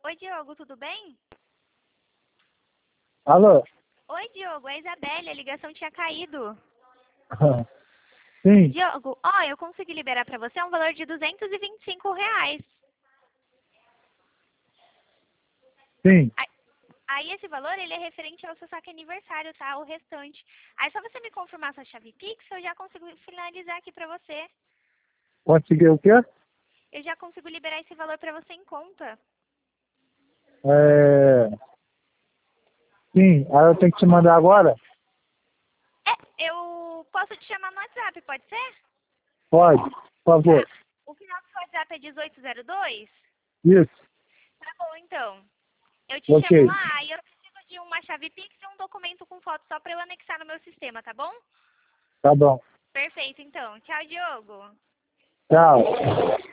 Oi, Diogo, tudo bem? Alô? Oi, Diogo, é a Isabelle, a ligação tinha caído. Sim, Diogo, eu consegui liberar para você um valor de R$ 225. sim. Aí esse valor, ele é referente ao seu saque aniversário, tá? O restante. Aí só você me confirmar sua chave Pix, eu já consigo finalizar aqui para você. Conseguiu o quê? Eu já consigo liberar esse valor para você em conta. É... Sim, aí eu tenho que te mandar agora? Eu posso te chamar no WhatsApp, pode ser? Pode, por Tá. favor. O final do seu WhatsApp é 1802? Isso, Tá bom, então. Eu te chamo ok. lá e eu preciso de uma chave Pix e um documento com foto só para eu anexar no meu sistema, tá bom? Tá bom. Perfeito, então. Tchau, Diogo. Tchau.